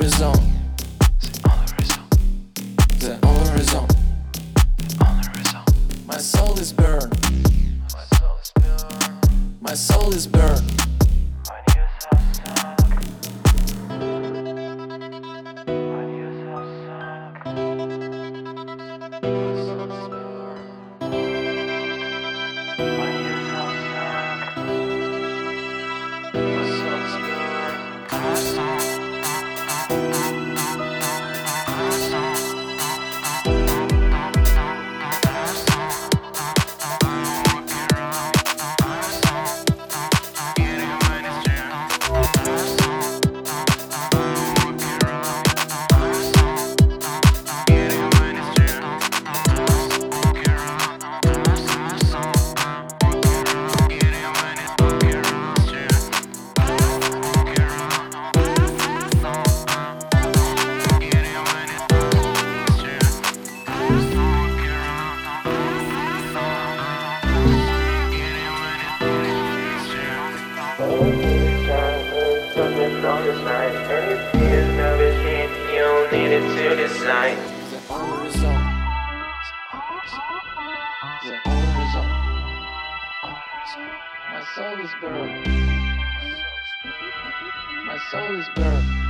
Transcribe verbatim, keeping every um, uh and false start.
raison. The only reason. My soul is burned. My soul is burned. And you see this nervous shit, you don't need it to decide. The only result. The only result. My soul is burned. My soul is burned.